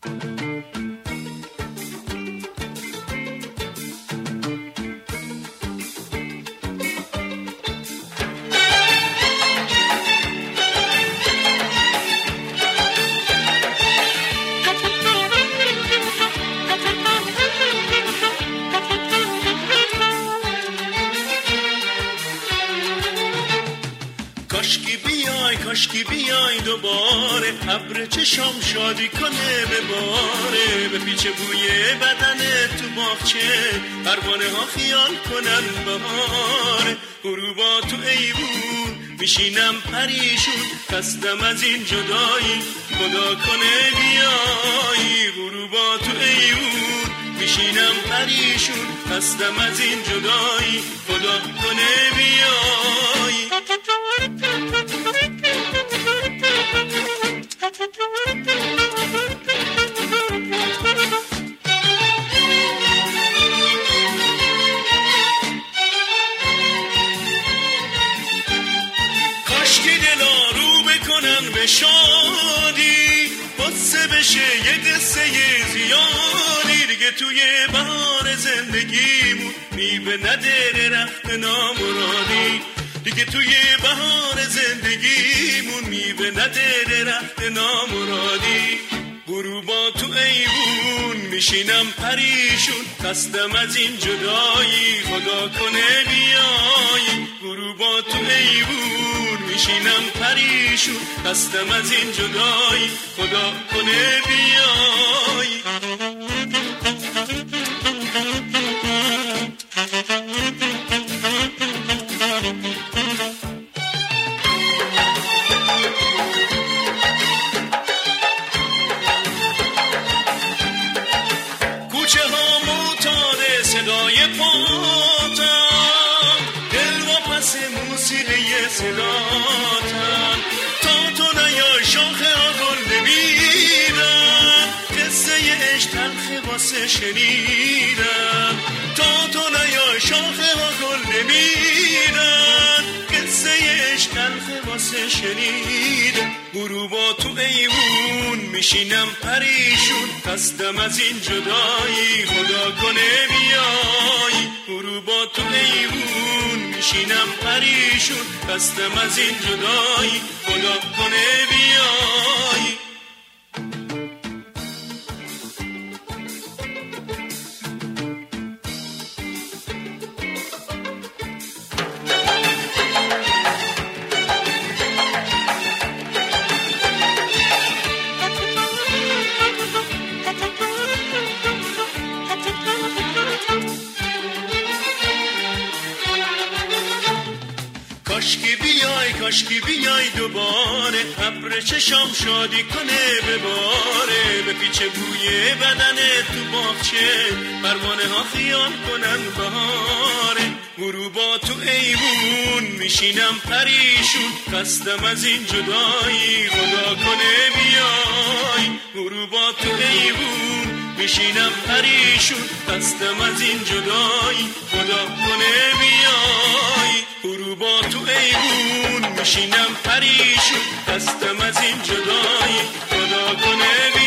کاشکی بیای دوباره، ابر چشام شادی کنه بباره، به پیچ بوی بدن تو باغچه، پروانه ها خیال کنن بهاره، غروبا تو ایوون میشینم پریشون، خستم از این جدایی خدا کنه بیایی، غروبا تو ایوون میشینم پریشون، خستم از این جدایی خدا کنه بیایی. کاشکی دلا رو بکنن به شادی، قصه بشه یه قصه زیادی، دیگه توی بهار زندگیمون میوه نده درخت نامرادی، دیگه توی بهار زندگیمون میوه نده درخت نامرادی، غروبا تو ایوون میشینم پریشون، خستم از این جدایی خدا کنه بیایی، غروبا تو ایوون میشینم پریشون، خستم از این جدایی خدا کنه بیایی. کوچه ها معتاد صدای پاتم، دل و پس موسیقی صداتم، تا تو نیا شاخه ها گل نمیدم، قصه عشق تلخ واسه شنیدم، تا تو نیا شاخه ها گل نمیدم، قصه عشق تلخ واسه شنیدم، غروبا تو ایوون میشینم پریشون، خستم از این جدایی خدا کنه بیایی، غروبا تو ایوون میشینم پریشون، خستم از این جدایی خدا کنه بیایی. کاشکی بیای دوباره، ابر چشام شادی کنه بباره، به پیچ بوی بدن تو باغچه، پروانه ها خیال کنن بهاره، غروبا تو ایوون میشینم پریشون، خستم از این جدایی خدا کنه بیای، غروبا تو ایوون میشینم پریشون، خستم از این جدایی خدا کنه بیای، غروبا تو ایوون میشینم پریشون، خستم از این جدایی خدا کنه بیای.